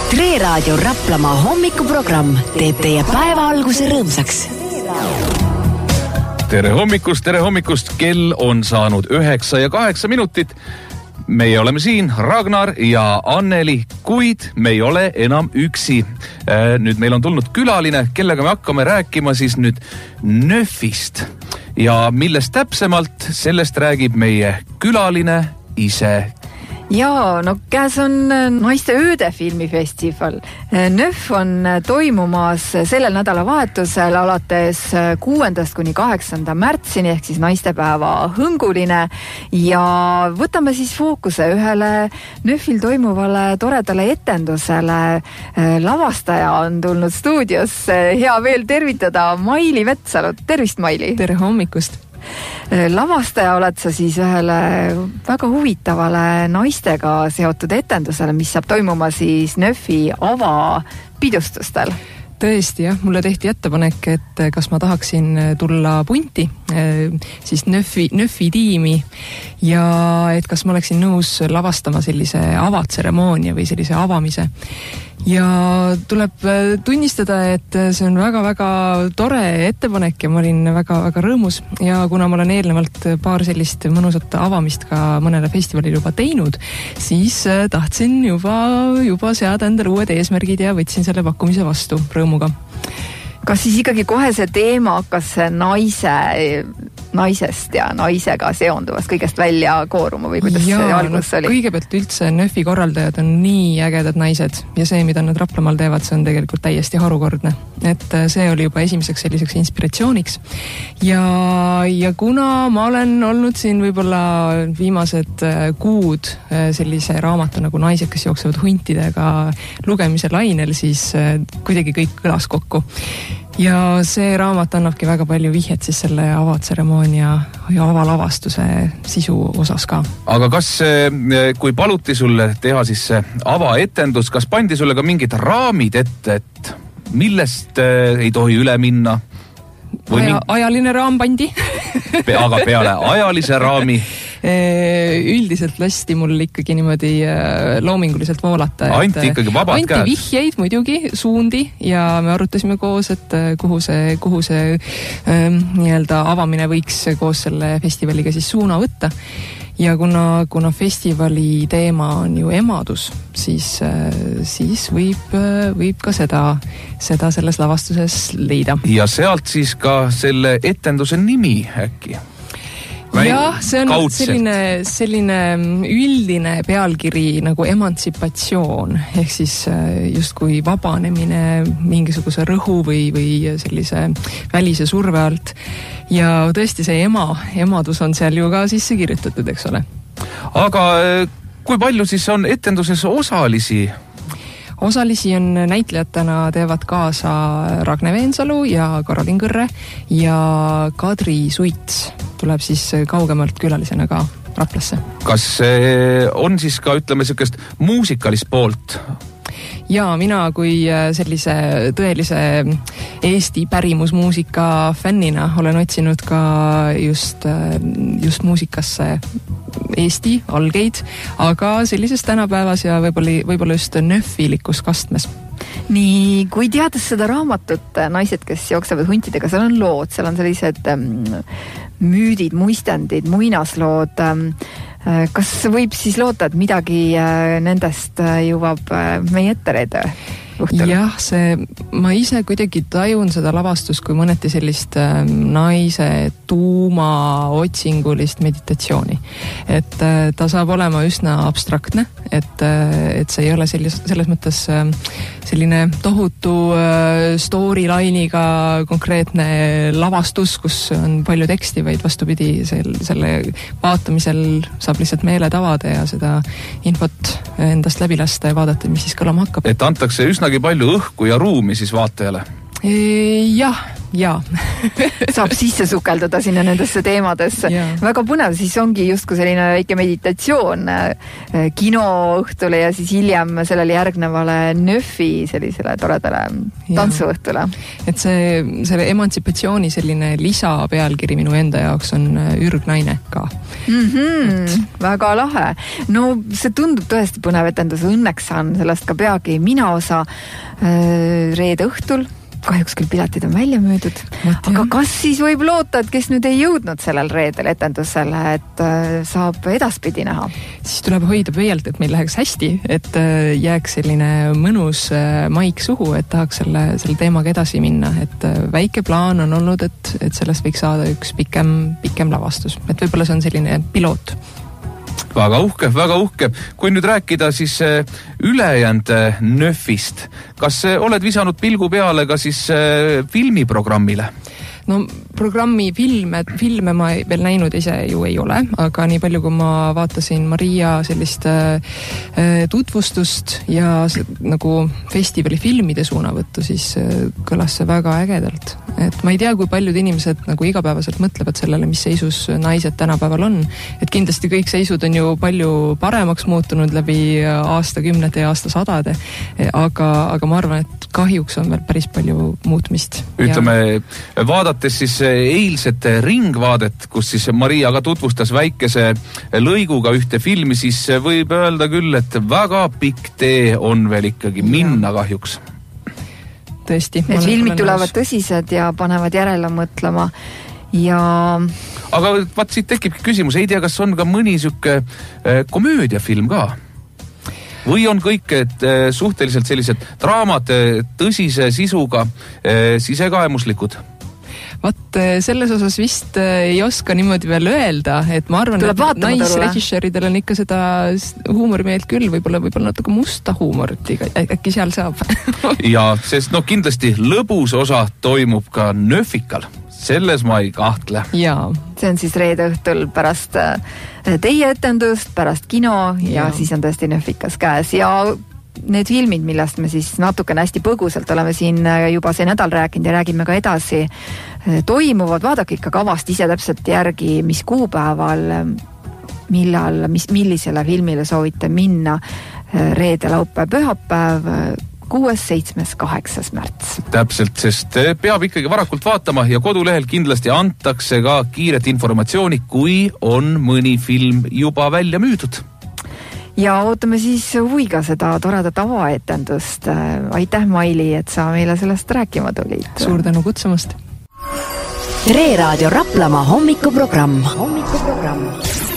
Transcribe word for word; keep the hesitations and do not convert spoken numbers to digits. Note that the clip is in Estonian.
Tre Raadio Raplamaa hommikuprogramm teeb teie päeva alguse rõõmsaks. Tere hommikust, tere hommikust. Kell on saanud üheksa ja kaheksa minutit. Meie oleme siin, Ragnar ja Anneli, kuid me ei ole enam üksi. Nüüd meil on tulnud külaline, kellega me hakkame rääkima siis nüüd Nöfist. Ja millest täpsemalt, sellest räägib meie külaline ise. Jaa, no käes on Naiste ööde filmifestival. Nöf on toimumas sellel nädalavahetusel alates kuuendast kuni kaheksanda märtsini ehk siis naistepäeva hõnguline ja võtame siis fookuse ühele Nöfil toimuvale toredale etendusele. Lavastaja on tulnud stuudiosse, hea veel tervitada Maili Vetsalu. Tervist, Maili! Tere hommikust! Lavastaja oled sa siis ühele väga huvitavale naistega seotud etendusele, mis saab toimuma siis Nöfi avapidustustel. Tõesti, jah, mulle tehti ettepanek, et kas ma tahaksin tulla punti, siis Nöfi, Nöfi tiimi ja et kas ma oleksin nõus lavastama sellise avatseremoonia või sellise avamise. Ja tuleb tunnistada, et see on väga-väga tore ettepanek ja ma olin väga-väga rõõmus ja kuna ma olen eelnevalt paar sellist mõnusat avamist ka mõnele festivalil juba teinud, siis tahtsin juba, juba seada endale uued eesmärgid ja võtsin selle pakkumise vastu rõõmuga. Kas siis ikkagi kohe see teema hakkas naise, naisest ja naisega seonduvast kõigest välja kooruma või kuidas ja, see algus oli? Kõigepealt üldse Nöfi korraldajad on nii ägedad naised ja see, mida nad Raplamaal teevad, see on tegelikult täiesti harukordne. Et see oli juba esimeseks selliseks inspiratsiooniks. Ja, ja kuna ma olen olnud siin võib-olla viimased kuud sellise raamatu nagu Naised, kes jooksevad huntidega lugemise lainel, siis kuidagi kõik kõlas kokku. Ja see raamat annabki väga palju vihjet siis selle avatseremoonia ja avalavastuse sisu osas ka. Aga kas, kui paluti sulle teha siis see avaetendus, kas pandi sulle ka mingid raamid ette, et millest ei tohi üle minna? Aja, ming... Ajaline raam pandi. Aga peale ajalise raami? Üldiselt lasti mul ikkagi niimoodi loominguliselt voolata. Anti ikkagi vabad anti käed. Anti vihjeid muidugi, suundi ja me arutasime koos, et kuhu see, kuhu see ähm, nii-öelda avamine võiks koos selle festivaliga siis suuna võtta. Ja kuna, kuna festivali teema on ju emadus, siis, siis võib, võib ka seda, seda selles lavastuses leida. Ja sealt siis ka selle etenduse nimi äkki? Jah, see on kaudselt. selline, selline üldine pealkiri nagu emantsipatsioon, ehk siis justkui vabanemine mingisuguse rõhu või, või sellise välise surve alt. Ja tõesti see ema, emadus on seal ju ka sisse kirjutatud, eks ole. Aga kui palju siis on etenduses osalisi? Osalisi on näitlejatena teevad kaasa Ragne Veensalu ja Karolin Kõrre ja Kadri Suits tuleb siis kaugemalt külalisena ka Raplasse. Kas on siis ka, ütleme, sellist muusikalist poolt? Ja mina kui sellise tõelise Eesti pärimusmuusika fännina olen otsinud ka just, just muusikasse Eesti algeid, aga sellises tänapäevas ja võib-olla, võib-olla just nöfilikus kastmes. Nii, kui teades seda raamatut Naised, kes jooksevad huntidega, seal on lood, seal on sellised müüdid, muistendid, muinaslood. Kas võib siis loota, et midagi nendest jõuab meie ettereede õhtul? Jah, see, ma ise kuidagi tajun seda lavastust kui mõneti sellist naise tuuma otsingulist meditatsiooni. Et ta saab olema üsna abstraktne, et, et see ei ole selles, selles mõttes selline tohutu storyline'iga konkreetne lavastus, kus on palju teksti, vaid vastupidi, selle, selle vaatamisel saab lihtsalt meele tavada ja seda infot endast läbi lasta ja vaadata, mis siis kõlama hakkab. Et antakse üsnagi palju õhku ja ruumi siis vaatajale? Jah, jaa. Saab sisse sukeldada sinna nendesse teemadesse. Väga põnev, siis ongi justkui selline väike meditatsioon kinoõhtule ja siis hiljem sellele järgnevale nöfi sellisele toredale tantsuõhtule. Et see, selle emantsipatsiooni selline lisapealkiri minu enda jaoks on Ürgnaine ka. Mm-hmm, et... Väga lahe. No see tundub tõesti põnev etendus, õnneks saan sellest ka peagi mina osa reede õhtul. Kahjuks küll piletid on välja müüdud. Aga kas siis võib loota, et kes nüüd ei jõudnud sellel reedel etendusele, et saab edaspidi näha? Siis tuleb hoida pöialt, et meil läheks hästi, et jääks selline mõnus maik suhu, et tahaks selle, selle teemaga edasi minna. Et väike plaan on olnud, et, et sellest võiks saada üks pikem, pikem lavastus. Et võib-olla see on selline piloot. Väga uhke, väga uhke. Kui nüüd rääkida siis ülejäänud nöfist, kas oled visanud pilgu peale ka siis filmiprogrammile? No programmi filme, filme ma veel näinud ise ju ei ole, aga nii palju, kui ma vaatasin Maria sellist äh, tutvustust ja see, nagu festivali filmide suunavõttu, siis äh, kõlas see väga ägedalt. Et ma ei tea, kui paljud inimesed nagu igapäevaselt mõtlevad sellele, mis seisus naised tänapäeval on. Et kindlasti kõik seisud on ju palju paremaks muutunud läbi aastakümnete ja aastasadade, aga, aga ma arvan, et kahjuks on veel päris palju muutmist. Ütleme, vaadates siis eilset ringvaadet, kus siis Maria ka tutvustas väikese lõiguga ühte filmi, siis võib öelda küll, et väga pikk tee on veel ikkagi minna kahjuks. Tõesti. Need filmid tulevad tõsised ja panevad järele mõtlema ja... Aga vaat siit tekibki küsimus, ei tea, kas on ka mõni süke komöödiafilm ka? Või on kõik et, suhteliselt sellised draamad tõsise sisuga sisekaemuslikud? Vaat selles osas vist ei oska niimoodi veel öelda, et ma arvan, tuleb et naisrežissööridel on ikka seda huumorimeelt küll, võib-olla võib-olla natuke musta huumorit, äkki seal saab. Ja, sest no kindlasti lõbus osa toimub ka nöfikal. Selles ma ei kahtle. Jaa. See on siis reede õhtul pärast teie etendust, pärast kino ja, ja siis on tõesti nöfikas käes ja need filmid, millest me siis natukene hästi põgusalt oleme siin juba see nädal rääkinud ja räägime ka edasi, toimuvad, vaadake ikka kavast ise täpselt järgi, mis kuupäeval, millal, mis, millisele filmile soovite minna, reede, laupäev, pühapäev, kuues, seitsmes, kaheksas märts. Täpselt, sest peab ikkagi varakult vaatama ja kodulehel kindlasti antakse ka kiiret informatsiooni, kui on mõni film juba välja müüdud. Ja ootame siis huviga seda toredat avaetendust. Aitäh, Maili, et sa meile sellest rääkima tulid. Suur tänu kutsumast. Re Raadio Raplamaa hommikuprogramm. hommikuprogramm.